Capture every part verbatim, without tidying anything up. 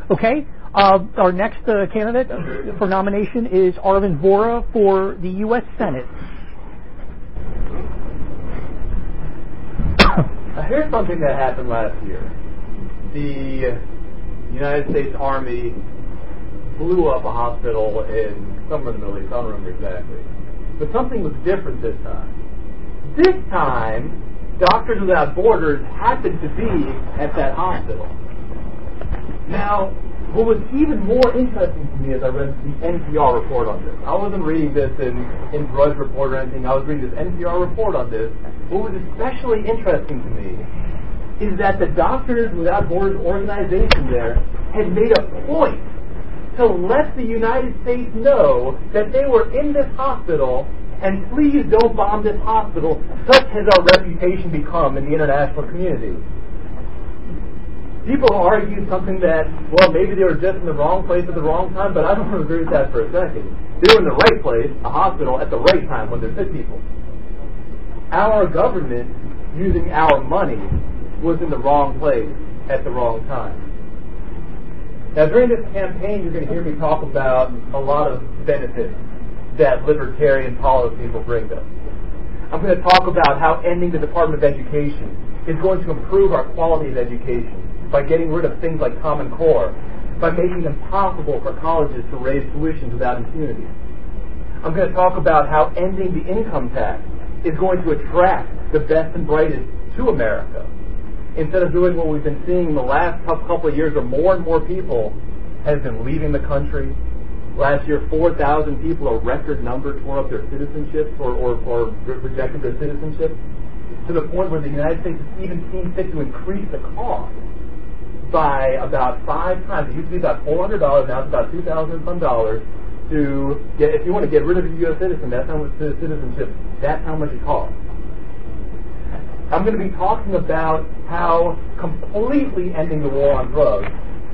Okay. Uh, our next uh, candidate for nomination is Arvin Vohra for the U S Senate. Here's something that happened last year. The United States Army blew up a hospital in somewhere in the Middle East. I don't remember exactly. But something was different this time. This time, Doctors Without Borders happened to be at that hospital. Now, what was even more interesting to me as I read the N P R report on this, I wasn't reading this in, in Drudge Report or anything, I was reading this N P R report on this. What was especially interesting to me is that the Doctors Without Borders organization there had made a point to let the United States know that they were in this hospital, and please don't bomb this hospital. Such has our reputation become in the international community. People argue something that, well, maybe they were just in the wrong place at the wrong time, but I don't agree with that for a second. They were in the right place, a hospital, at the right time when they're sick people. Our government, using our money, was in the wrong place at the wrong time. Now, during this campaign, you're going to hear me talk about a lot of benefits that libertarian policies will bring us. I'm going to talk about how ending the Department of Education is going to improve our quality of education by getting rid of things like Common Core, by making it impossible for colleges to raise tuitions without impunity. I'm going to talk about how ending the income tax is going to attract the best and brightest to America, instead of doing what we've been seeing in the last couple of years, where more and more people have been leaving the country. Last year, four thousand people, a record number, tore up their citizenship or, or, or rejected their citizenship, to the point where the United States has even seen fit to increase the cost by about five times. It used to be about four hundred dollars, now it's about two thousand some dollars to get, if you want to get rid of your U S citizen, that's how much citizenship, that's how much it costs. I'm going to be talking about how completely ending the war on drugs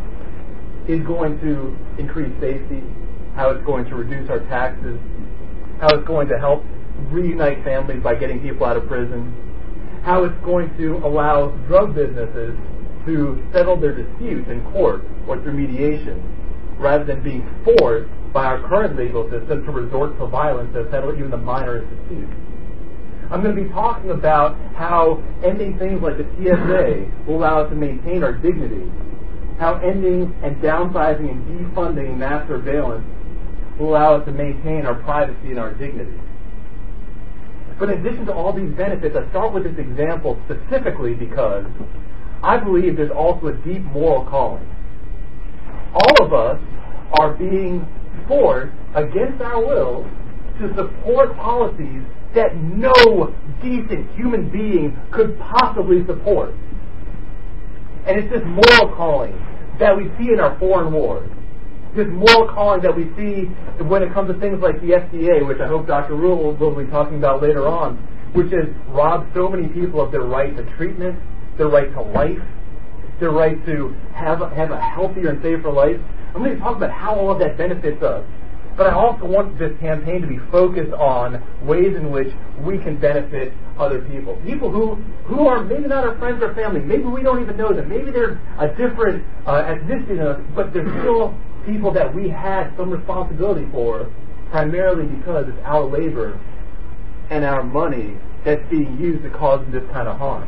is going to increase safety, how it's going to reduce our taxes, how it's going to help reunite families by getting people out of prison, how it's going to allow drug businesses to settle their disputes in court or through mediation, rather than being forced by our current legal system to resort to violence to settle even the minorest disputes. I'm going to be talking about how ending things like the T S A will allow us to maintain our dignity, how ending and downsizing and defunding mass surveillance will allow us to maintain our privacy and our dignity. But in addition to all these benefits, I start with this example specifically because I believe there's also a deep moral calling. All of us are being forced, against our will, to support policies that no decent human being could possibly support. And it's this moral calling that we see in our foreign wars. This moral calling that we see when it comes to things like the F D A, which I hope Doctor Rule will be talking about later on, which has robbed so many people of their right to treatment, their right to life, their right to have, have a healthier and safer life. I'm going to talk about how all of that benefits us. But I also want this campaign to be focused on ways in which we can benefit other people. People who, who are maybe not our friends or family. Maybe we don't even know them. Maybe they're a different uh, ethnicity than us, but they're still people that we had some responsibility for, primarily because it's our labor and our money that's being used to cause this kind of harm.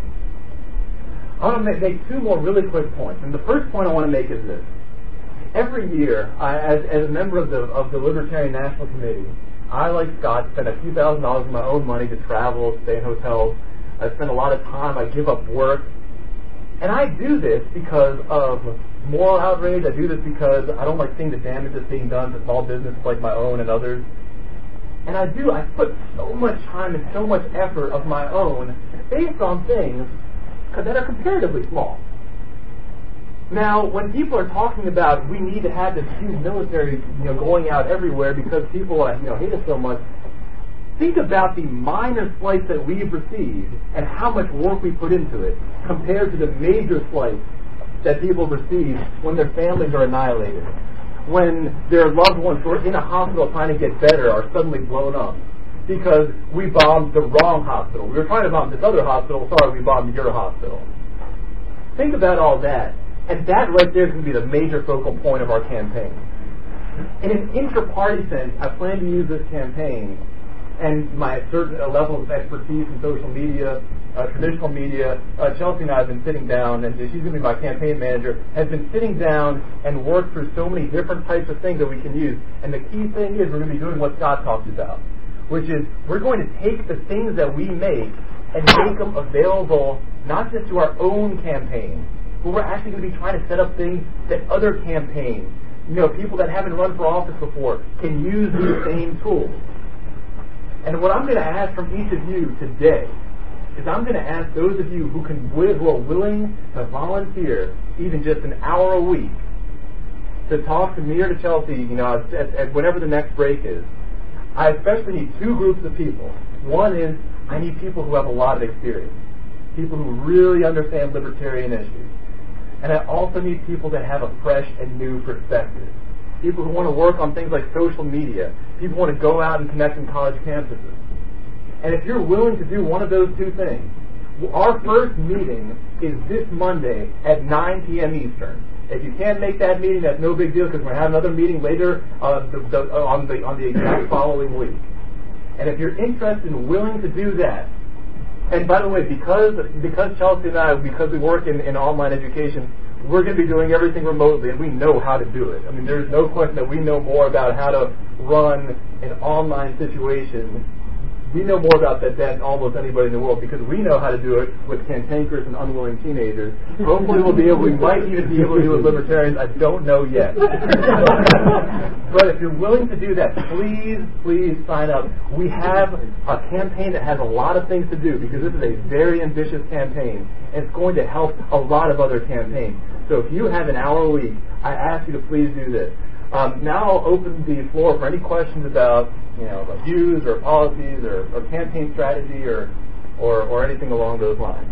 I want to make two more really quick points. And the first point I want to make is this. Every year, I, as, as a member of the of the Libertarian National Committee, I, like Scott, spend a few thousand dollars of my own money to travel, stay in hotels. I spend a lot of time. I give up work. And I do this because of moral outrage. I do this because I don't like seeing the damage that's being done to small businesses like my own and others. And I do. I put so much time and so much effort of my own based on things that are comparatively small. Now, when people are talking about we need to have this huge military, you know, going out everywhere because people, uh, you know, hate us so much, think about the minor slice that we've received and how much work we put into it compared to the major slice that people receive when their families are annihilated, when their loved ones who are in a hospital trying to get better are suddenly blown up because we bombed the wrong hospital. We were trying to bomb this other hospital. Sorry, we bombed your hospital. Think about all that. And that right there is going to be the major focal point of our campaign. In an inter-party sense, I plan to use this campaign and my certain uh, level of expertise in social media, uh, traditional media. uh, Chelsea and I have been sitting down, and she's going to be my campaign manager, has been sitting down and worked through so many different types of things that we can use. And the key thing is we're going to be doing what Scott talked about, which is we're going to take the things that we make and make them available not just to our own campaign, but we're actually going to be trying to set up things that other campaigns, you know, people that haven't run for office before can use these same tools. And what I'm going to ask from each of you today is I'm going to ask those of you who can who are willing to volunteer even just an hour a week to talk to me or to Chelsea, you know, at, at whenever the next break is. I especially need two groups of people. One is I need people who have a lot of experience, people who really understand libertarian issues. And I also need people that have a fresh and new perspective. People who want to work on things like social media. People who want to go out and connect in college campuses. And if you're willing to do one of those two things, our first meeting is this Monday at nine p.m. Eastern. If you can't make that meeting, that's no big deal because we're going to have another meeting later uh, the, the, uh, on the on the exact following week. And if you're interested and willing to do that, and by the way, because because Chelsea and I, because we work in, in online education, we're going to be doing everything remotely, and we know how to do it. I mean, there's no question that we know more about how to run an online situation. We know more about that than almost anybody in the world because we know how to do it with cantankerous and unwilling teenagers. Hopefully we'll be able, we might even be able to do it with libertarians. I don't know yet. But if you're willing to do that, please, please sign up. We have a campaign that has a lot of things to do because this is a very ambitious campaign. And it's going to help a lot of other campaigns. So if you have an hour a week, I ask you to please do this. Um, now I'll open the floor for any questions about, you know, about views or policies or, or campaign strategy or, or or anything along those lines.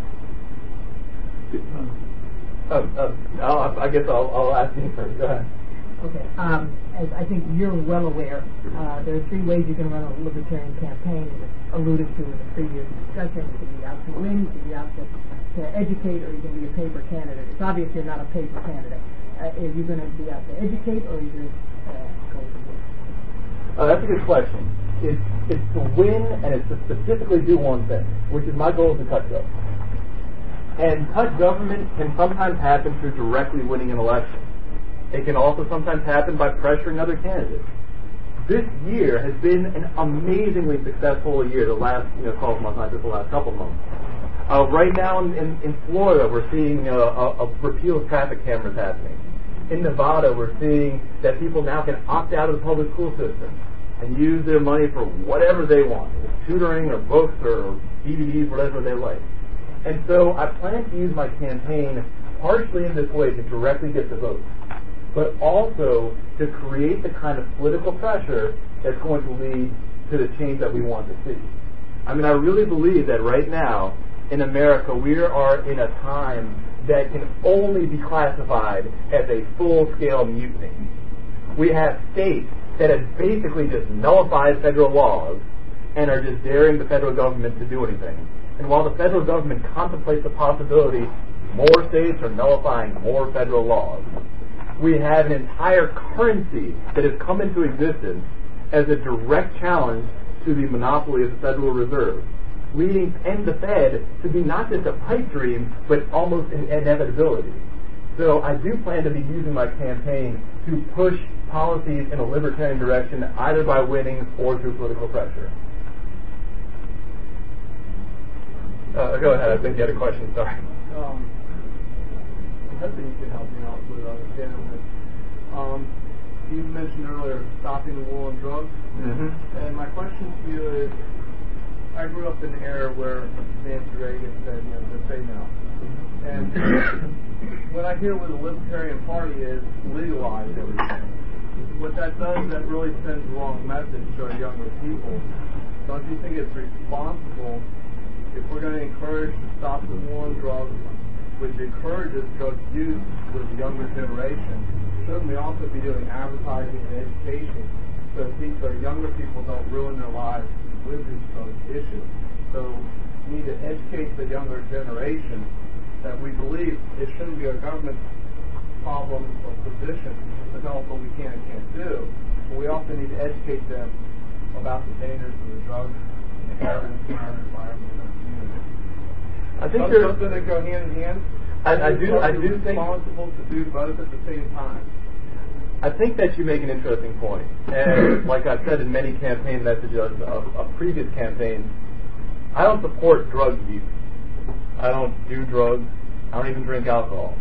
Uh, uh, I'll, I guess I'll, I'll ask you first. Go ahead. Okay. Um, as I think you're well aware, uh, there are three ways you can run a libertarian campaign. It was alluded to in the previous discussion. You can be out to win, you can be out to, to educate, or you can be a paper candidate. It's obvious you're not a paper candidate. Uh, are you going to be out to educate, or are you going to uh, go to win? Uh, that's a good question. It's, it's to win, and it's to specifically do one thing, which is my goal is to cut government. And cut government can sometimes happen through directly winning an election. It can also sometimes happen by pressuring other candidates. This year has been an amazingly successful year, the last you know, twelve months, not just the last couple months. Uh, right now in, in, in Florida, we're seeing uh, a, a repeal of traffic cameras happening. In Nevada, we're seeing that people now can opt out of the public school system and use their money for whatever they want, tutoring or books or D V Ds, whatever they like. And so I plan to use my campaign partially in this way to directly get the vote, but also to create the kind of political pressure that's going to lead to the change that we want to see. I mean, I really believe that right now in America we are in a time that can only be classified as a full-scale mutiny. We have states that have basically just nullified federal laws and are just daring the federal government to do anything. And while the federal government contemplates the possibility more states are nullifying more federal laws, we have an entire currency that has come into existence as a direct challenge to the monopoly of the Federal Reserve, leading and the Fed to be not just a pipe dream, but almost an inevitability. So I do plan to be using my campaign to push policies in a libertarian direction, either by winning or through political pressure. Uh, go ahead. I think you had a question. Sorry. Um, I think you can help me out with understanding this. Um, you mentioned earlier stopping the war on drugs, Mm-hmm. and my question to you is, I grew up in an era where Nancy Reagan said, you know, just say no. And when I hear what the Libertarian Party is, legalize everything. What that does, that really sends the wrong message to our younger people. Don't you think it's responsible, if we're going to encourage to stop the war on drugs, which encourages drug use with the younger generation, shouldn't we also be doing advertising and education so that our younger people don't ruin their lives with these drug issues? So we need to educate the younger generation that we believe it shouldn't be our government's problem or position to tell us what we can and can't do, but we also need to educate them about the dangers of the drugs and the evidence in our environment and our community. I think Some- there's, something that go hand in hand. I, I do, I do think, responsible to do both at the same time. I think that you make an interesting point. And like I've said in many campaign messages of, of previous campaigns, I don't support drug use. I don't do drugs. I don't even drink alcohol.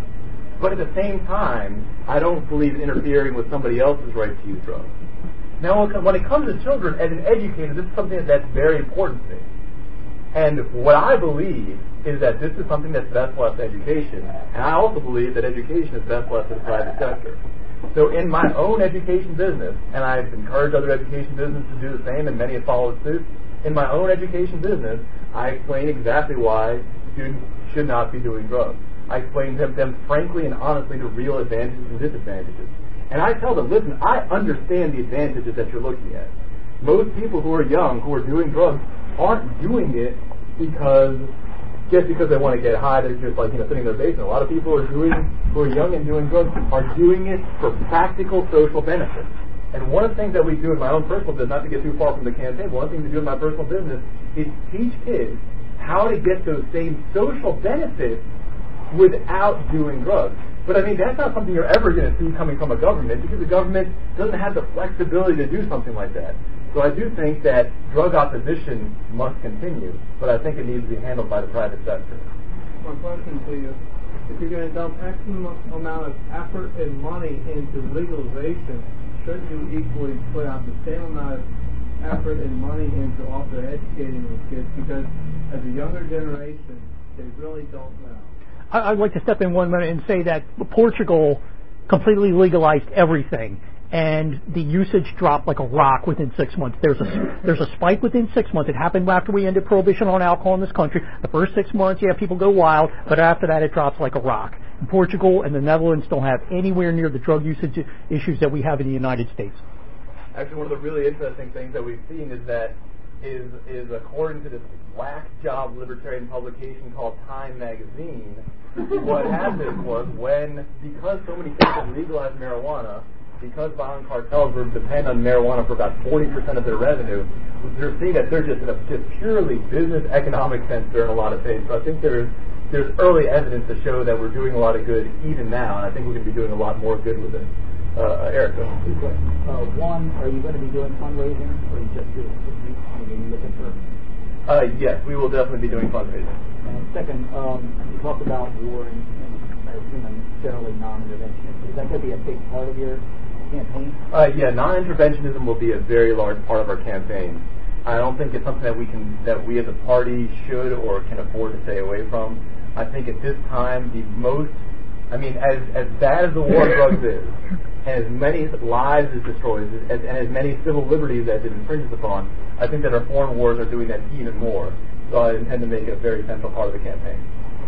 But at the same time, I don't believe in interfering with somebody else's right to use drugs. Now, when it comes to children, as an educator, this is something that's very important to me. And what I believe is that this is something that's best left to education. And I also believe that education is best left to the private sector. So in my own education business, and I've encouraged other education businesses to do the same, and many have followed suit, in my own education business, I explain exactly why students should not be doing drugs. I explain them, them frankly and honestly the real advantages and disadvantages. And I tell them, listen, I understand the advantages that you're looking at. Most people who are young, who are doing drugs, aren't doing it because just because they want to get high, they're just like, you know, sitting in their basement. A lot of people who are doing, who are young and doing drugs are doing it for practical social benefits. And one of the things that we do in my own personal business, not to get too far from the campaign, one of the things we do in my personal business is teach kids how to get those same social benefits without doing drugs. But I mean, that's not something you're ever going to see coming from a government, because the government doesn't have the flexibility to do something like that. So I do think that drug opposition must continue, but I think it needs to be handled by the private sector. One question to you. If you're going to dump X amount of effort and money into legalization, shouldn't you equally put out the same amount of effort and money into also educating these kids? Because as a younger generation, they really don't know. I'd like to step in one minute and say that Portugal completely legalized everything, and the usage dropped like a rock within six months. There's a there's a spike within six months. It happened after we ended prohibition on alcohol in this country. The first six months, yeah, people go wild, but after that, it drops like a rock. And Portugal and the Netherlands don't have anywhere near the drug usage issues that we have in the United States. Actually, one of the really interesting things that we've seen is that is is according to this whack job libertarian publication called Time Magazine, what happened was when, because so many states have legalized marijuana, because violent cartels were depend on marijuana for about forty percent of their revenue, they're seeing that they're just in a just purely business economic sense they're in a lot of pain. So I think there's there's early evidence to show that we're doing a lot of good even now, and I think we're going to be doing a lot more good with it. Uh, Eric, go. Two questions. Uh, one, are you going to be doing fundraising, or are you just doing, are you looking for? Uh, yes, we will definitely be doing fundraising. And second, um, you talked about war and, and I assume generally non-interventionist. Is that going to be a big part of your campaign? Uh, yeah, non-interventionism will be a very large part of our campaign. I don't think it's something that we can, that we as a party should or can afford to stay away from. I think at this time, the most, I mean, as as bad as the war on drugs is, and as many lives it destroys, as, and as many civil liberties as it infringes upon, I think that our foreign wars are doing that even more. So I intend to make it a very central part of the campaign.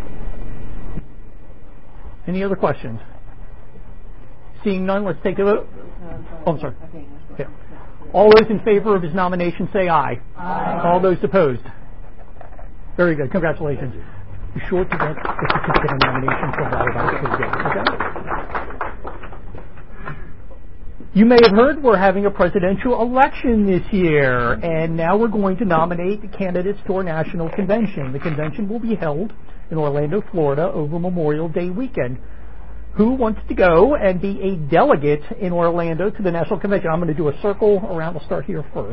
Any other questions? Seeing none, let's take a vote. Oh, I'm sorry. Okay. All those in favor of his nomination say aye. Aye. All those opposed? Very good. Congratulations. Be sure to get the certificate of nomination filled out about it. Okay? You may have heard we're having a presidential election this year, and now we're going to nominate the candidates to our national convention. The convention will be held in Orlando, Florida over Memorial Day weekend. Who wants to go and be a delegate in Orlando to the national convention? I'm going to do a circle around. We'll start here first.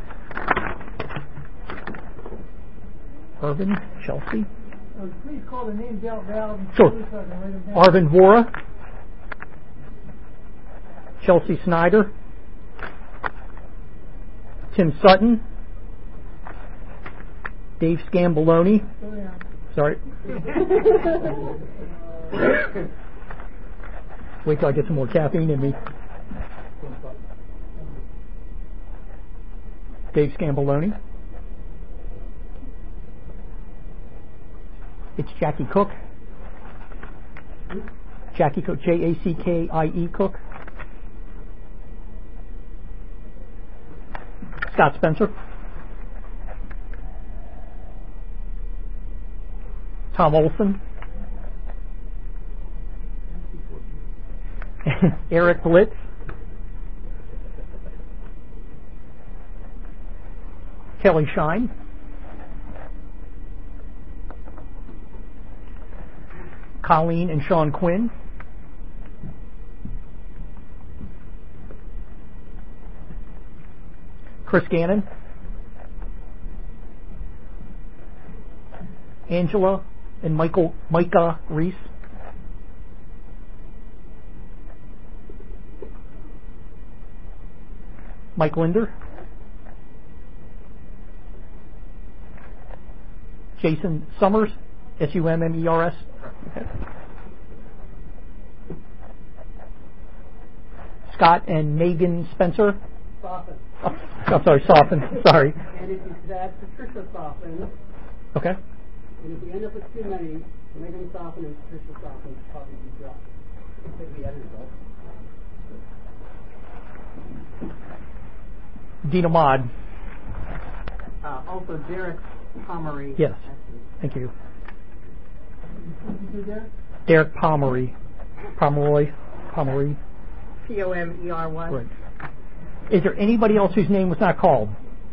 Irvin, Chelsea. Uh, please call the names out loud. Sure. So I can write them down. Arvin Vora, Chelsea Snyder, Tim Sutton, Dave Scamboloni. Oh, yeah. Sorry. Wait till I get some more caffeine in me. Dave Scamboloni. It's Jackie Cook. Jackie Cook, J A C K I E Cook. Scott Spencer. Tom Olson. Eric Blitz. Kelly Shine. Colleen and Sean Quinn. Chris Gannon. Angela and Michael Micah Reese. Mike Linder. Jason Summers, S U M M E R S. Okay. Scott and Megan Spencer. Soften. Oh, I'm sorry, Soften. Sorry. And if you could add Patricia Soften, Okay. and if we end up with too many, Megan Soften and Patricia Soften would probably be dropped. If we edited those. Dina Mod. Uh, also, Derek Pomeroy. Yes. Thank you. Derek? Derek Pomeroy. Pomeroy. Pomeroy. P O M E R Y. Right. Is there anybody else whose name was not called?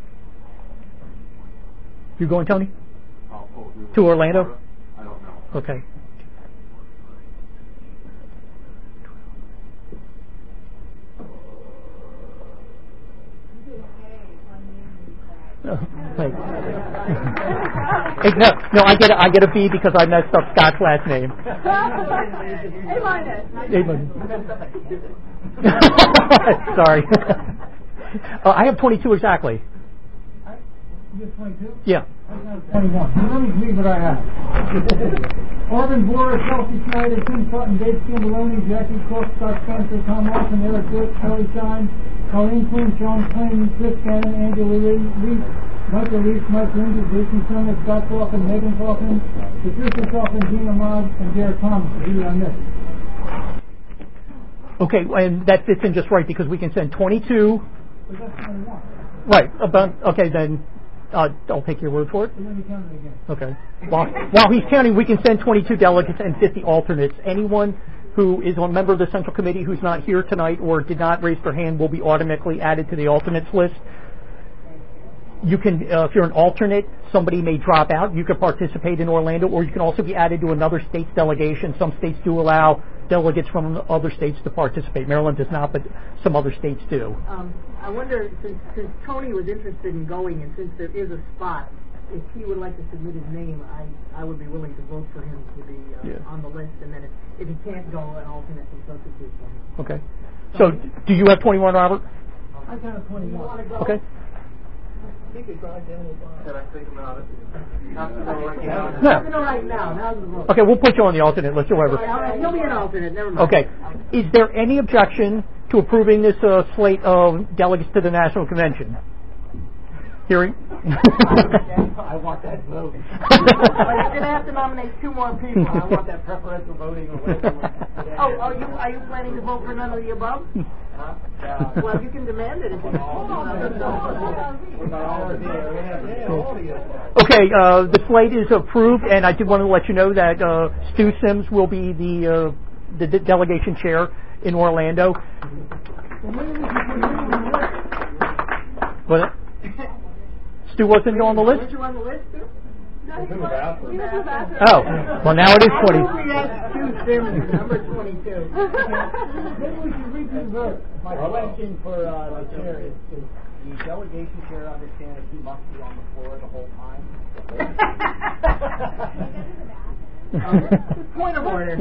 You going, Tony? Oh, oh, To Orlando? I don't know. Okay. Oh, wait. Hey, no, no, I get a, I get a B because I messed up Scott's last name. A minus. A minus. Sorry. uh, I have twenty-two exactly. You get twenty-two? Yeah. I have twenty-one. So let me read what I have. Orvin Boris, Kelsey Schneider, Tim Sutton, Dave Scamboloni, Jackie Cook, Scott Spencer, Tom Wilson, Eric Witt, Kelly Shine, Colleen Quinn, Sean Quinn, Chris Gannon, Angela Reese, Michael Reese, Mike Lindsay, Jason Summers, Scott Coffin, Megan Coffin, Patricia Coffin, Gina Mod, and Derek Thomas. Who did I miss? Okay, and that fits in just right because we can send twenty-two. But that's twenty-one. Right. About okay then. Uh, I'll take your word for it. And then you count it again. Okay. While, while he's counting, we can send twenty-two delegates and fifty alternates. Anyone who is a member of the Central Committee who's not here tonight or did not raise their hand will be automatically added to the alternates list. You can, uh, if you're an alternate, somebody may drop out. You can participate in Orlando, or you can also be added to another state's delegation. Some states do allow delegates from other states to participate. Maryland does not, but some other states do. Um, I wonder, since, since Tony was interested in going, and since there is a spot, if he would like to submit his name, I, I would be willing to vote for him to be uh, Yeah. on the list, and then if, if he can't go, an alternate can substitute for him. Okay. So, do you have twenty-one, Robert? I counted twenty-one. Okay. You could drive down with Bob. Can I think about it? Not to go right No. now. No, right now. Now's the vote. Okay, we'll put you on the alternate list or All whatever. right, all right, he'll be an alternate. Never mind. Okay. Is there any objection to approving this uh, slate of delegates to the National Convention? Hearing? I want that vote. Well, you're going to have to nominate two more people. I want that preferential voting or whatever. Oh, are you are you planning to vote for none of the above? Huh? Well, you can demand it if you want. Okay, uh, the slate is approved, and I did want to let you know that uh, Stu Sims will be the, uh, the de- delegation chair in Orlando. What? Stu wasn't on the list? Weren't you on the list, too? Oh, well now it is twenty. I think we asked Stu Sims, number twenty-two. Maybe we should read these votes. My question for uh, the chair is, is the delegation chair understand that he must be on the floor the whole time? Um, point of order.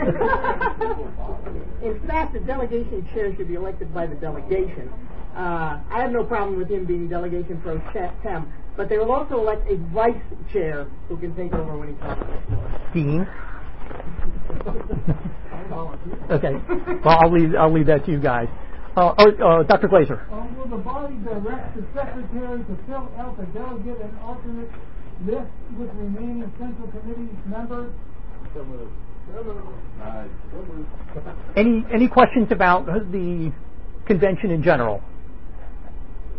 In fact, the delegation chair should be elected by the delegation. Uh, I have no problem with him being delegation pro tem, but they will also elect a vice chair who can take over when he's on the floor. Dean. Okay. Well, I'll leave. I'll leave that to you guys. Uh, oh, uh, Doctor Glazer. Um, will the body direct the secretary to fill out the delegate and alternate list with remaining central committee members? So moved. Nice. Any any questions about the convention in general?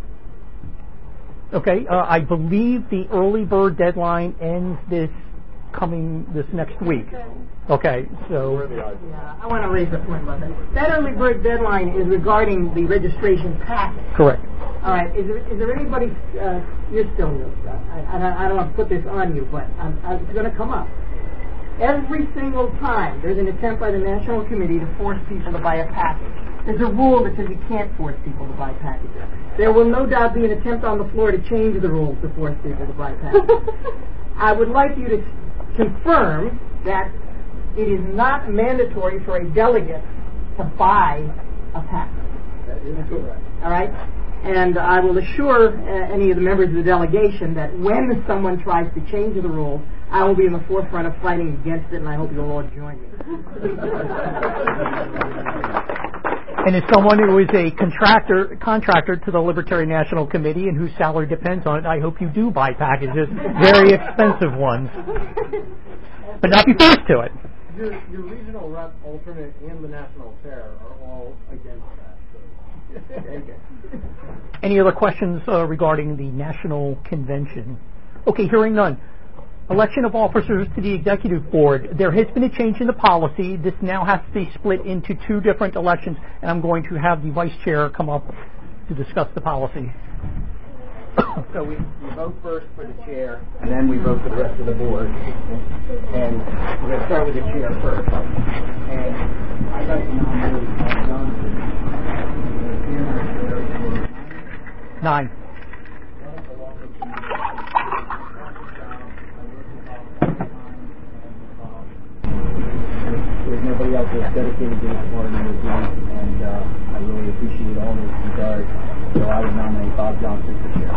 Okay. Uh, I believe the early bird deadline ends this coming this next week. Okay, so Yeah, I want to raise a point about that. That early bird deadline is regarding the registration packet. correct. All right. Is there, is there anybody? Uh, you're still new. Uh, I, I, don't- I don't want to put this on you, but I'm, I'm, it's going to come up. Every single time there's an attempt by the National Committee to force people to buy a package, there's a rule that says you can't force people to buy packages. There will no doubt be an attempt on the floor to change the rules to force people to buy packages. I would like you to confirm that it is not mandatory for a delegate to buy a package. That is correct. All right? And I will assure uh, any of the members of the delegation that when someone tries to change the rules, I will be in the forefront of fighting against it, and I hope you'll all join me. And as someone who is a contractor contractor to the Libertarian National Committee and whose salary depends on it, I hope you do buy packages, very expensive ones, but not be forced to it. Your, your regional rep alternate and the national chair are all against that. So. Any other questions uh, regarding the National Convention? Okay, hearing none. Election of officers to the Executive Board. There has been a change in the policy. This now has to be split into two different elections, and I'm going to have the Vice Chair come up to discuss the policy. So we, we vote first for the chair, and then we vote for the rest of the board. And we're going to start with the chair first. And I'd like to nominate Bob Johnson. Nine. There's nobody else that's dedicated to this part of the duty, and uh, I really appreciate all those regards. So I would nominate Bob Johnson for chair.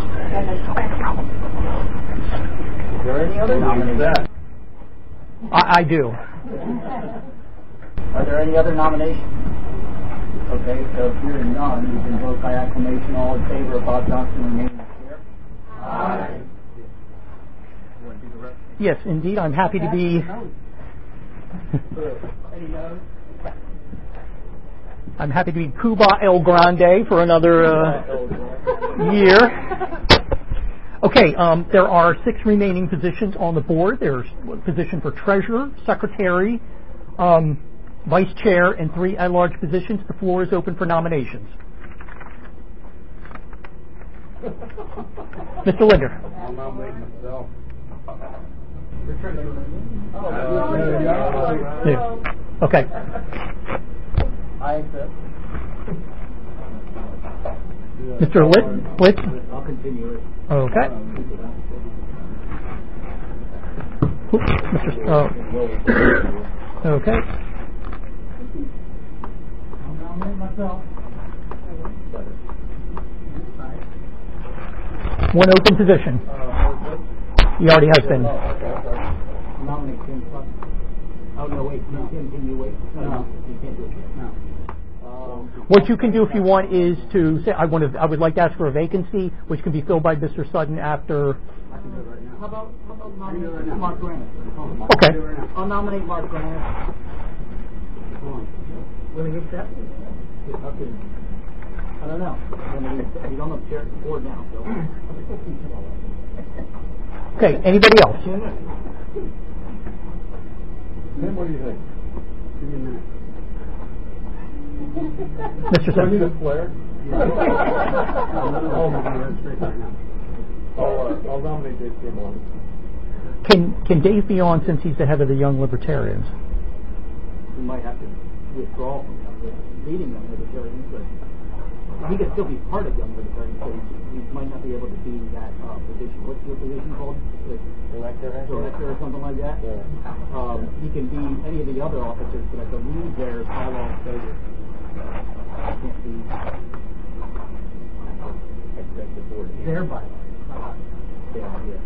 Is there any other nominations? I, I do. Are there any other nominations? Okay, so hearing none, we can vote by acclamation. All in favor of Bob Johnson remaining as chair? Aye. You want to do the rest? Yes, indeed. I'm happy to be. Any no's? I'm happy to be Cuba El Grande for another uh, year. Okay, um, there are six remaining positions on the board. There's a position for treasurer, secretary, um, vice chair, and three at-large positions. The floor is open for nominations. Mister Linder. I'll nominate myself. Yeah. Okay. I accept. Mister Lit- Blitz. I'll continue it. Okay. Mister Uh, okay. I'll nominate myself. One open position. He already has been. Nominate Tim Sutton. Oh, no, wait. No, Tim, can you wait? No, no. You can't do it yet. No. Um, What you can do if you want is to say, I want to, I would like to ask for a vacancy, which can be filled by Mister Sutton after. I can do it right now. How about, how about nominate Mark Granite? Okay. I'll nominate Mark Granite. Will he accept? I don't know. I mean, he's on the chair board now, so. Okay, anybody else? Tim, what do you think? Give me a minute. Mister Do I need Sutton. a flare? Oh, my God, that's straight right now. I'll, uh, I'll nominate Dave Cameron. Can can Dave be on since he's the head of the Young Libertarians? We might have to withdraw from the leading Young Libertarians, but he could still be part of Young Libertarians, so he, he might not be able to be that uh, position. What's your position called? Director? Director or something like that? Yeah. Um, he can be any of the other officers, but I believe their bylaws say that uh, can't be executive board. Their bylaws. Yeah, yeah.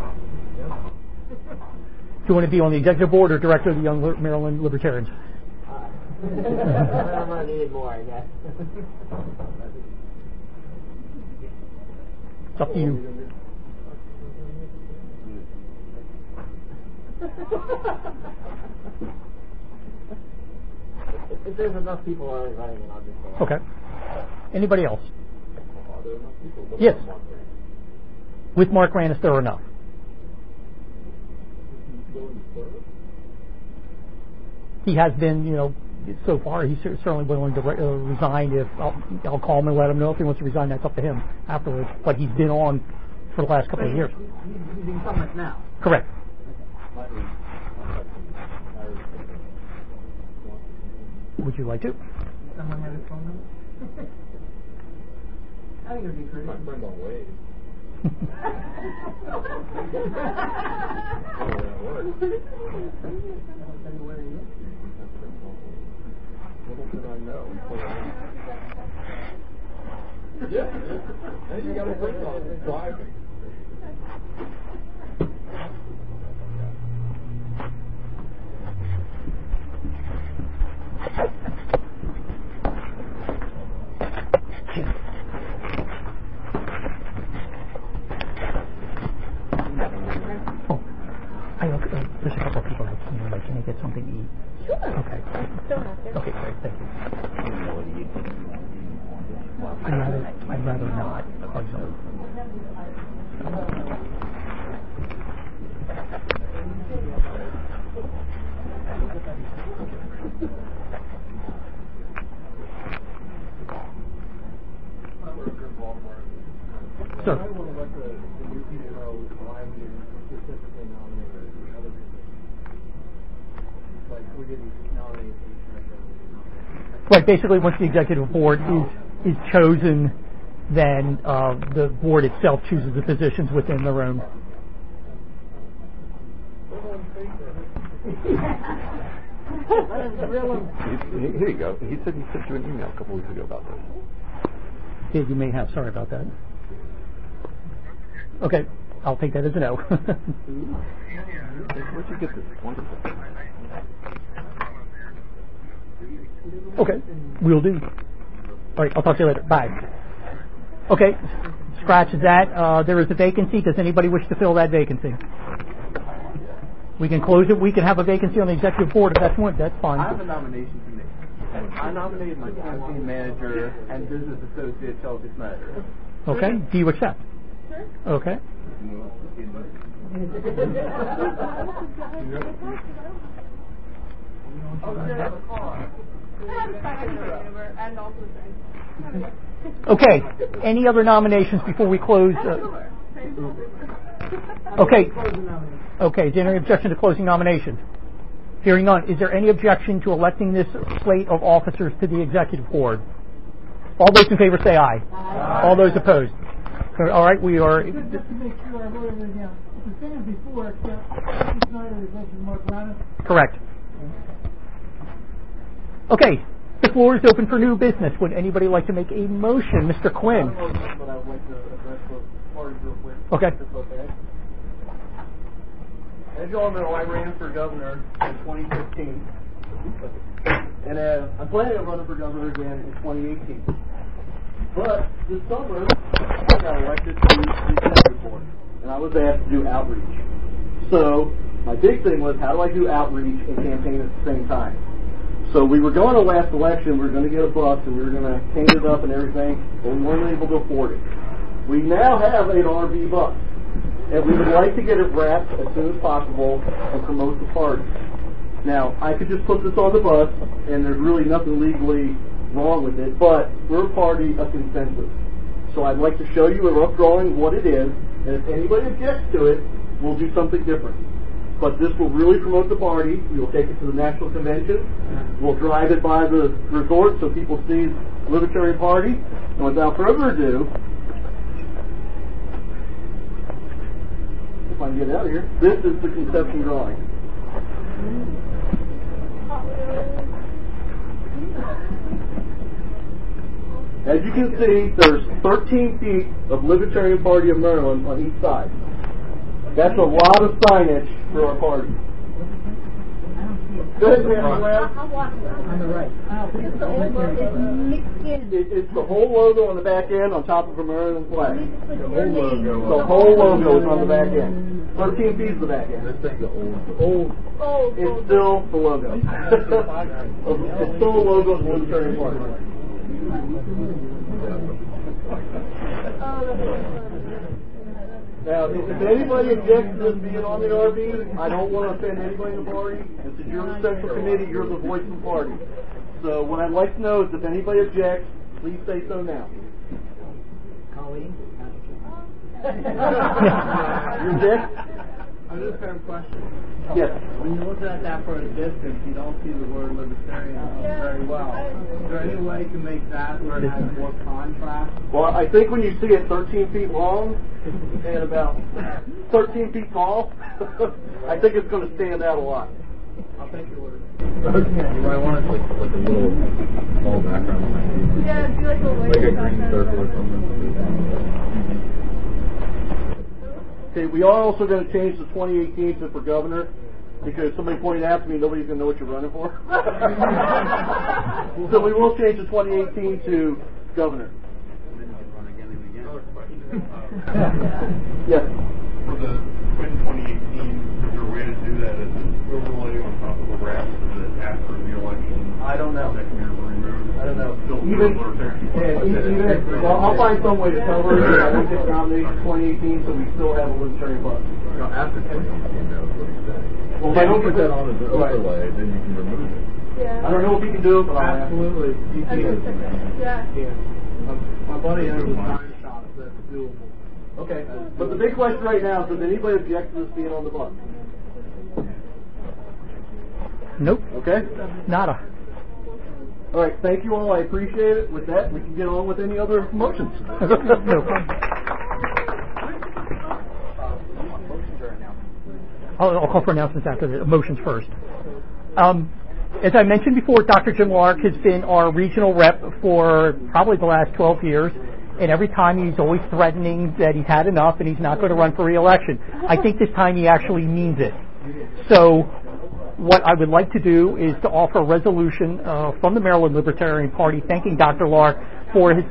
Do you want to be on the executive board or director of the Young Li- Maryland Libertarians? I'm going to need more, I guess. It's up to you. If, if there's enough people already running it, I'll just go. Okay. Anybody else? Are there enough people? What Yes. about Mark Grant? With Mark Rannis, there are enough. He has been, you know, so far. He's certainly willing to re- uh, resign. If I'll, I'll call him and let him know if he wants to resign. That's up to him afterwards. But he's been on for the last couple of years. He's incumbent now. Correct. Would you like to? Someone have his phone number? I think it would be pretty. My friend on Wade. Little did I know. Yeah, and you got a friend on driving. Oh, I, uh, there's a couple of people that came in. Like, can I get something to eat? Sure. Okay. Still have to. Okay, great. Thank you. I'd rather, I'd rather not. Also. Sir. I want to let the, the new people know why we didn't specifically nominate other people. Like, we didn't nominate each other. Right, basically once the executive board is, is chosen, then uh, the board itself chooses the positions within their own. Here you go. He said he sent you an email a couple weeks ago about this. Yeah, you may have. Sorry about that. Okay, I'll take that as a no. Where'd you get this? Wonderful. Okay, we'll do. All right, I'll talk to you later. Bye. Okay, scratch that. Uh, there is a vacancy. Does anybody wish to fill that vacancy? We can close it. We can have a vacancy on the executive board if that's one. That's fine. I have a nomination to make. I nominated my campaign manager and business associate, Chelsea Snyder. Okay, do you accept? Sure. Okay. And also Okay, any other nominations before we close? Uh, okay. Okay, is there any objection to closing nominations? Hearing none, is there any objection to electing this slate of officers to the executive board? All those in favor say aye. Aye. All those opposed? All right, we are... Just, just to make sure I wrote everything down. It's the same as before, except Chelsea Snyder replaces Mark Ladis. Correct. Okay, the floor is open for new business. Would anybody like to make a motion? Mister Quinn. I don't know, but I would like to address both parties real quick. Okay. If it's okay. As you all know, I ran for governor in twenty fifteen. And uh, I'm planning on running for governor again in twenty eighteen. But this summer, I got elected to the executive board, and I was asked to do outreach. So my big thing was, how do I do outreach and campaign at the same time? So we were going to last election, we were going to get a bus, and we were going to paint it up and everything, but we weren't able to afford it. We now have an R V bus, and we would like to get it wrapped as soon as possible and promote the party. Now, I could just put this on the bus, and there's really nothing legally wrong with it, but we're a party of consensus. So I'd like to show you a rough drawing of what it is, and if anybody objects to it, we'll do something different. But this will really promote the party. We will take it to the national convention. We'll drive it by the resort so people see the Libertarian Party. And without further ado, if I can get out of here, this is the conception drawing. As you can see, there's thirteen feet of Libertarian Party of Maryland on each side. That's a lot of signage for our party. Go ahead, Mister Webb. On the right. It's the old logo. It's mixed in. It, it's the whole logo on the back end on top of a Maryland flag. The whole logo. The whole logo is on the back end. thirteen feet is the back end. This thing's old. Old. Oh, It's still the logo. It's still the logo of the Libertarian Party. oh, that's Now, if, if anybody objects to this being on the R B, I don't want to offend anybody in the party, and since you're the central committee, you're the voice of the party. So what I'd like to know is if anybody objects, please say so now. Colleen? You object? I just have a question. Yes. When you look at that from a distance, you don't see the word libertarian very well. Is there any way to make that where it has more contrast? Well, I think when you see it thirteen feet long and about thirteen feet tall, I think it's going to stand out a lot. I'll take your word. You might want it like, like a little small background behind you. Yeah, do like a Like a green circle or something. Okay, we are also going to change the twenty eighteen to for governor because somebody pointed out to me nobody's going to know what you're running for. So we will change the twenty eighteen to governor. Yes. For the twenty eighteen, is there a way to do that as an overlay on top of the rest so that after the election, I don't know. that can be removed? I don't know. Still Even, yeah, even, even well, I'll find some way to cover it. I won't get the nomination twenty eighteen, so we still have a libertarian bus. No, after twenty eighteen, that was what he said. Well, if I you don't put get that on as an overlay, then you can remove it. Yeah. I don't know if he can do it, but I'll ask. Absolutely. You I can. just think- Yeah. Yeah. My, my buddy has a wine shop that's doable. Okay. But the big question right now is, does anybody object to this being on the bus? Nope. Okay? Nada. All right. Thank you all. I appreciate it. With that, we can get on with any other motions. No problem. I'll, I'll call for announcements after the motions first. Um, as I mentioned before, Doctor Jim Lark has been our regional rep for probably the last twelve years, and every time he's always threatening that he's had enough and he's not going to run for re-election. I think this time he actually means it. So what I would like to do is to offer a resolution uh, from the Maryland Libertarian Party thanking Doctor Lark for his...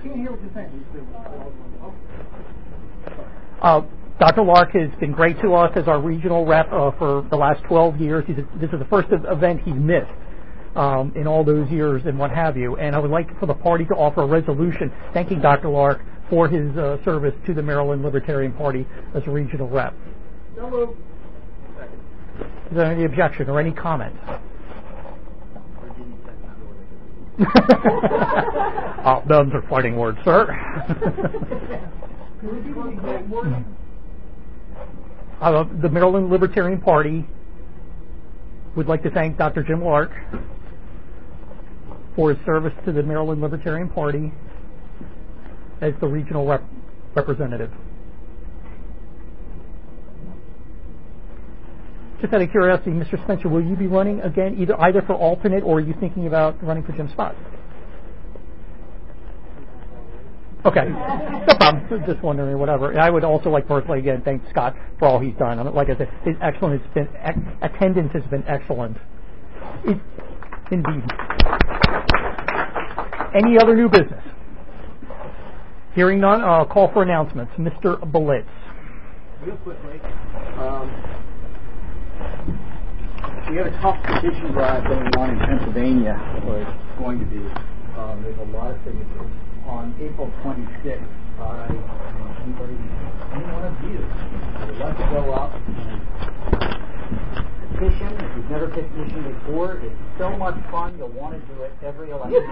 Uh, Doctor Lark has been great to us as our regional rep uh, for the last twelve years. He's a, this is the first event he's missed um, in all those years and what have you. And I would like for the party to offer a resolution thanking Doctor Lark for his uh, service to the Maryland Libertarian Party as a regional rep. No move. Is there any objection or any comment? Oh, those are fighting words, sir. Uh, the Maryland Libertarian Party would like to thank Doctor Jim Lark for his service to the Maryland Libertarian Party as the regional rep- representative. Just out of curiosity, Mister Spencer, will you be running again, either either for alternate, or are you thinking about running for Jim's spot? Okay, no problem. Just wondering, whatever. And I would also like personally again thank Scott for all he's done. I mean, like I said, his excellent has been attendance has been excellent. It, indeed. Any other new business? Hearing none, uh, call for announcements. Mister Belitz. Real quickly, um, we have a tough petition drive going on in Pennsylvania, or it's going to be. Um, there's a lot of signatures. On April twenty-sixth, I, uh, anybody, any one of you would like to go up and petition. If you've never petitioned before, it's so much fun, you'll want to do it every election.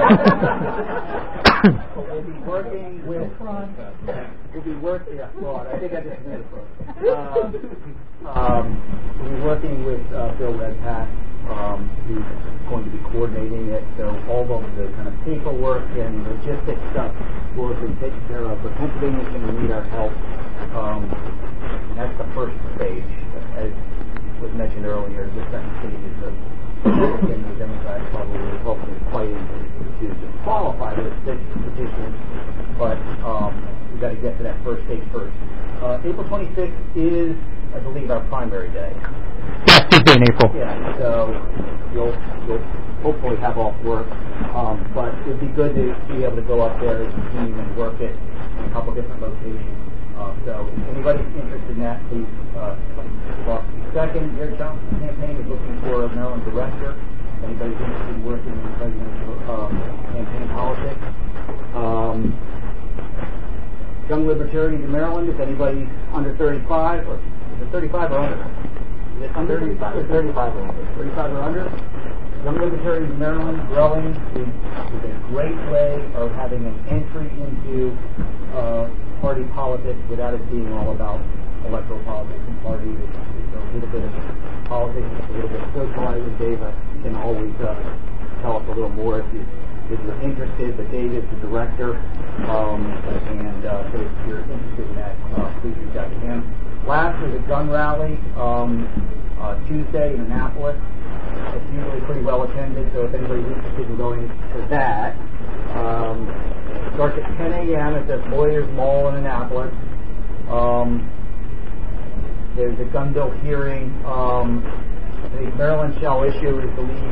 But we'll be working with, we'll be working, yeah, fraud. I think I just made a fraud. Uh, um, we'll be working with uh, Bill Redpath, um, who's going to be coordinating it. So all of the kind of paperwork and logistics stuff will have been taken care of. But Pennsylvania's going to need our help. Um, and that's the first stage. As was mentioned earlier, the second stage is the Republican, the Democrats, probably the Republicans fighting to qualify this petition. But um, we've got to get to that first stage first. Uh, April twenty-sixth is, I believe, our primary day. Last Tuesday in April. Yeah, so you'll, you'll hopefully have off work. Um, but it would be good to be able to go up there as a team and work it in a couple different locations. Uh, so if anybody's interested in that, please uh, talk to me. Second, Jerry Johnson's campaign is looking for a Maryland director. If anybody's interested in working in presidential um, campaign politics. Um, Young libertarians in Maryland. If anybody's under thirty-five, or is it thirty-five or under? Is it under thirty-five or thirty-five or under? thirty-five or under? Young Libertarians in Maryland growing is, is a great way of having an entry into uh, party politics without it being all about electoral politics and parties. It's, it's a little bit of politics, it's a little bit of socializing. Dave can always uh, tell us a little more if, you, if you're interested, but Dave is the director, um, and uh, so if you're interested in that, uh, please reach out to him. Last is a gun rally um, uh, Tuesday in Annapolis. It's usually pretty well attended, so if anybody's interested in going to that, um, it starts at ten a.m. at the Boyers Mall in Annapolis. Um, there's a gun bill hearing. Um, the Maryland Shall Issue is the lead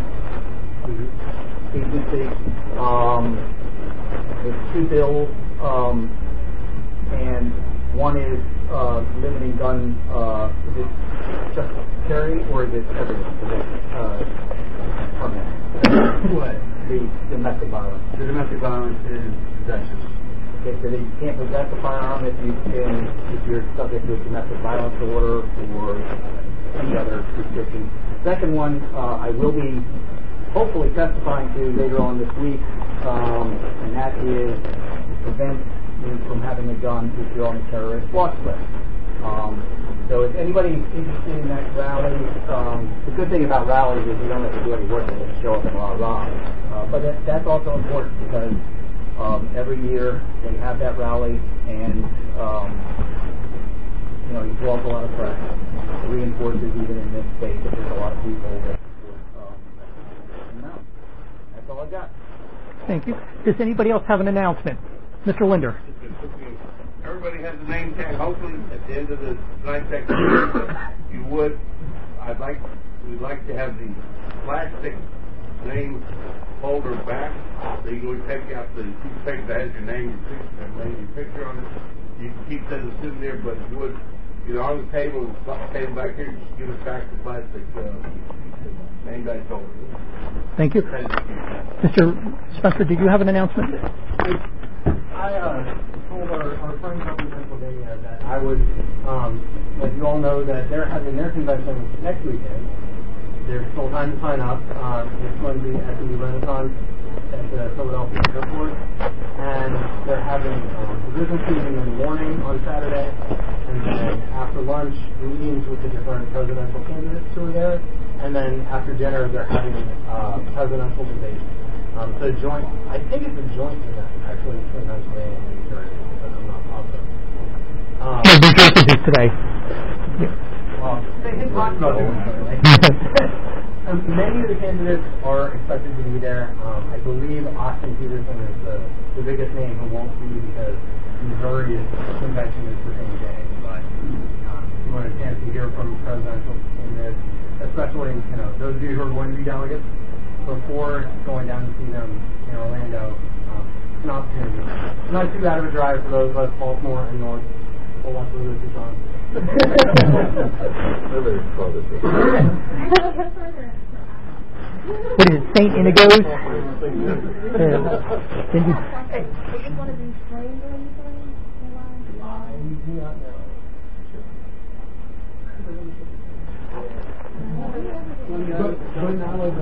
agency. Um, there's two bills, um, and one is uh, limiting gun, uh, is it just carry or is it everyone? Is it uh, permit? What? The domestic violence. The domestic violence is possession. Okay, so you can't possess a firearm if you've been, if you're subject to a domestic violence order or any other restriction. Second one, uh, I will be hopefully testifying to later on this week, um, and that is prevent you from having a gun if you're on the terrorist watch list. Um, so if anybody's interested in that rally, um, the good thing about rallies is you don't have to do any work, you just show up and rah-rah. Uh, but that, that's also important because um, every year they have that rally, and um, you know, you draw up a lot of press. It reinforces even in this state that there's a lot of people that support um, no. That's all I got. Thank you. Does anybody else have an announcement? Mister Linder. Everybody has a name tag. Hopefully, at the end of the tonight's activity, you would. I'd like. We'd like to have the plastic name holder back, so you can take out the piece of paper that has your name, your picture, and name, your picture on it. You can keep that as a souvenir, but you would either on the table, table back here, just give us back the plastic uh, name tag holder. Thank you. Mister Spencer, did you have an announcement? I uh, told our, our friends up in Pennsylvania that I would um, let you all know that they're having their convention next weekend. There's still time to sign up. Um, it's going to be at the Renaissance at the Philadelphia Airport. And they're having um, a business meeting in the morning on Saturday. And then after lunch, meetings with the different presidential candidates who are there. And then after dinner, they're having uh, presidential debate. Um, so joint, I think it's a joint event, actually, between Pennsylvania and New Jersey, but I'm not positive. Um, Yeah, New Jersey is today. Well, they did talk about doing it. um, many of the candidates are expected to be there. Um, I believe Austin Peterson is the, the biggest name who won't be because Missouri's convention is the same day. But um, you want a chance to hear from presidential candidates, especially, you know, those of you who are going to be delegates, before going down to see them in Orlando. Um, it's an opportunity. It's not too bad of a drive for those of us, Baltimore and North. Well, that's what it is, John. What is it, Saint Inigo's? uh, Cindy. Is one of these framed or anything? I do not know. But, but now I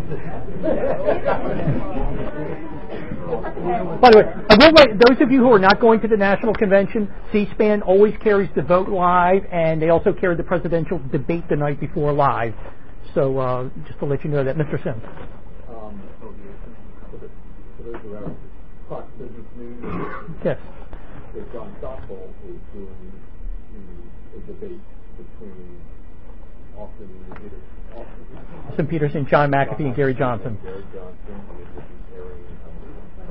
By the way, I will let those of you who are not going to the national convention, C-SPAN always carries the vote live, and they also carry the presidential debate the night before live. So uh, just to let you know that, Mister Sims. Um, for those who are Fox Business News, Yes. that John Stockpole is doing the, a debate between Austin and Austin. Sim Peterson, John McAfee, and Gary Johnson. Gary Johnson, and this is airing on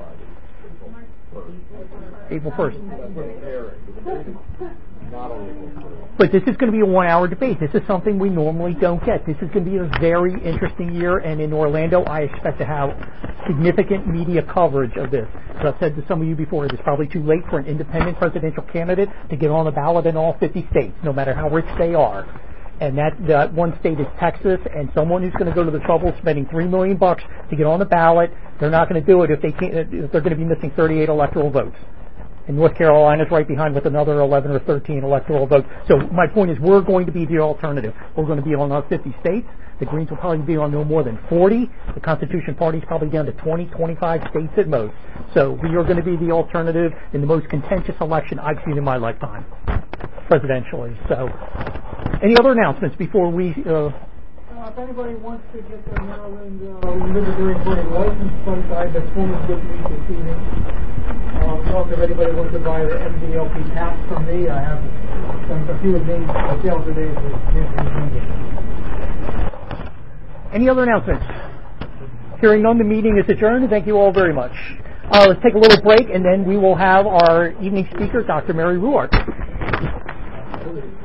Friday, April first. That's when it's airing. The debate is not on April first. But this is going to be a one-hour debate. This is something we normally don't get. This is going to be a very interesting year, and in Orlando, I expect to have significant media coverage of this. As I've said to some of you before, it's probably too late for an independent presidential candidate to get on the ballot in all fifty states, no matter how rich they are. And that, that one state is Texas, and someone who's going to go to the trouble of spending three million bucks to get on the ballot, they're not going to do it if they can't. If they're going to be missing thirty-eight electoral votes. And North Carolina's right behind with another eleven or thirteen electoral votes. So my point is we're going to be the alternative. We're going to be on our fifty states. The Greens will probably be on no more than forty. The Constitution Party's probably down to twenty, twenty-five states at most. So we are going to be the alternative in the most contentious election I've seen in my lifetime, presidentially. So any other announcements before we... Uh, Uh, if anybody wants to get their Maryland uh, libertarian party license plate, I have the form with me this evening. Uh, also, if anybody wants to buy the M D L P caps from me, I have some, a few of these for sale today at the Hampton meeting. Any other announcements? Hearing none, the meeting is adjourned. Thank you all very much. Uh, let's take a little break, and then we will have our evening speaker, Doctor Mary Ruart.